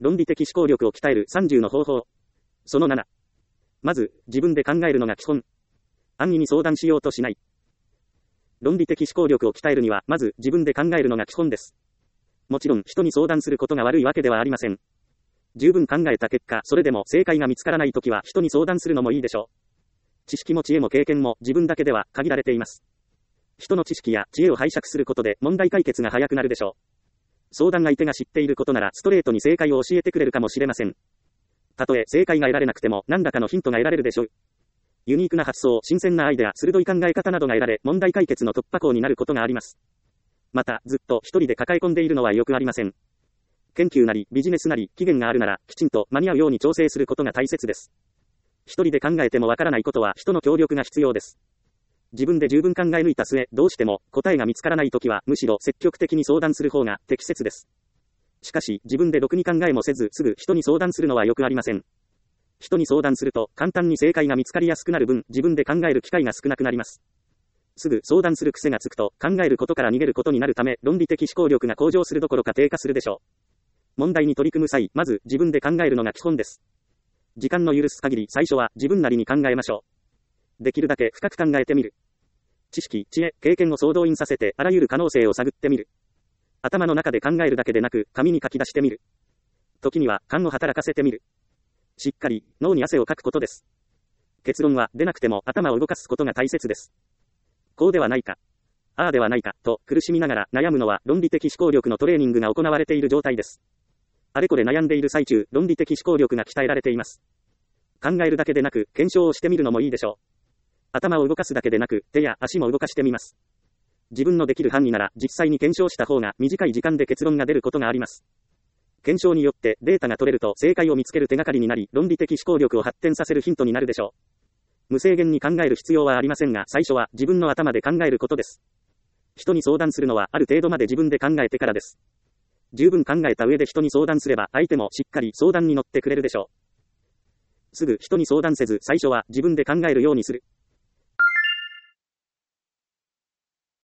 論理的思考力を鍛える30の方法。その7。まず、自分で考えるのが基本。安易に相談しようとしない。論理的思考力を鍛えるには、まず自分で考えるのが基本です。もちろん、人に相談することが悪いわけではありません。十分考えた結果、それでも正解が見つからないときは人に相談するのもいいでしょう。知識も知恵も経験も自分だけでは限られています。人の知識や知恵を拝借することで問題解決が早くなるでしょう。相談相手が知っていることならストレートに正解を教えてくれるかもしれません。たとえ正解が得られなくても何らかのヒントが得られるでしょう。ユニークな発想、新鮮なアイデア、鋭い考え方などが得られ、問題解決の突破口になることがあります。また、ずっと一人で抱え込んでいるのはよくありません。研究なり、ビジネスなり、期限があるなら、きちんと間に合うように調整することが大切です。一人で考えてもわからないことは人の協力が必要です。自分で十分考え抜いた末、どうしても答えが見つからないときは、むしろ積極的に相談する方が適切です。しかし、自分でろくに考えもせず、すぐ人に相談するのはよくありません。人に相談すると、簡単に正解が見つかりやすくなる分、自分で考える機会が少なくなります。すぐ相談する癖がつくと、考えることから逃げることになるため、論理的思考力が向上するどころか低下するでしょう。問題に取り組む際、まず自分で考えるのが基本です。時間の許す限り、最初は自分なりに考えましょう。できるだけ深く考えてみる。知識、知恵、経験を総動員させて、あらゆる可能性を探ってみる。頭の中で考えるだけでなく、紙に書き出してみる。時には、勘を働かせてみる。しっかり、脳に汗をかくことです。結論は、出なくても頭を動かすことが大切です。こうではないか。ああではないか、と苦しみながら悩むのは論理的思考力のトレーニングが行われている状態です。あれこれ悩んでいる最中、論理的思考力が鍛えられています。考えるだけでなく、検証をしてみるのもいいでしょう。頭を動かすだけでなく、手や足も動かしてみます。自分のできる範囲なら、実際に検証した方が短い時間で結論が出ることがあります。検証によってデータが取れると正解を見つける手がかりになり、論理的思考力を発展させるヒントになるでしょう。無制限に考える必要はありませんが、最初は自分の頭で考えることです。人に相談するのはある程度まで自分で考えてからです。十分考えた上で人に相談すれば、相手もしっかり相談に乗ってくれるでしょう。すぐ人に相談せず、最初は自分で考えるようにする。